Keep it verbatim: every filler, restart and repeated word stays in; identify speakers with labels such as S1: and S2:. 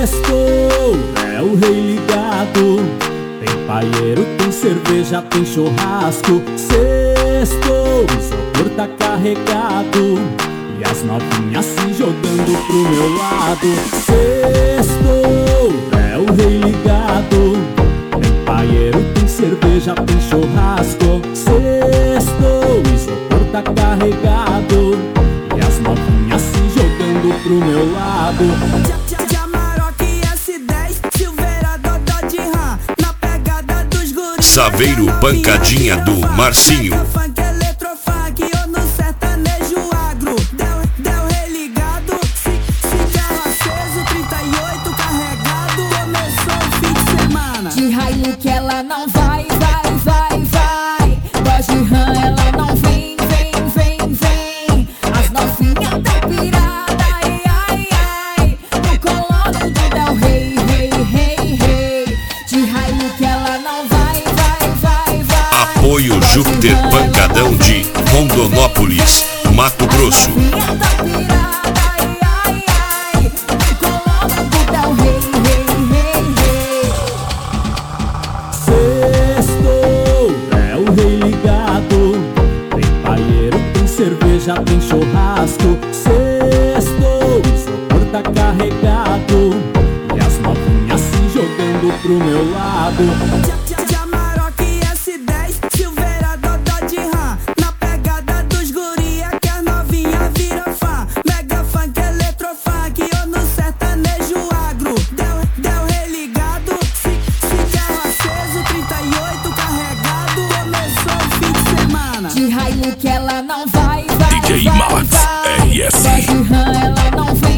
S1: Sextou, é o rei ligado. Tem paieiro, tem cerveja, tem churrasco. Sextou, o isopor tá carregado e as novinhas se jogando pro meu lado. Sextou, é o rei ligado. Tem paieiro, tem cerveja, tem churrasco. Sextou, o isopor tá carregado e as novinhas se jogando pro meu lado.
S2: Saveiro Pancadinha do Marcinho.
S3: De raio que ela não vai, vai, vai, vai. Voz de rã, ela não vem, vem, vem, vem. As novinhas da pirada, ai, ai, ai. No colo do Del Rey, rei, rei, rei. De raio que ela não vai, vai, vai, vai.
S2: Apoio Júpiter Pancadão de Rondonópolis, Mato Grosso.
S1: Cerveja, tem churrasco. Sextou, o isopor tá carregado e as novinhas se jogando pro meu lado.
S3: De raio que ela não vai, vai,
S2: D J
S3: vai,
S2: Max,
S3: vai.
S2: R S.
S3: Voz de rã, ela não vem.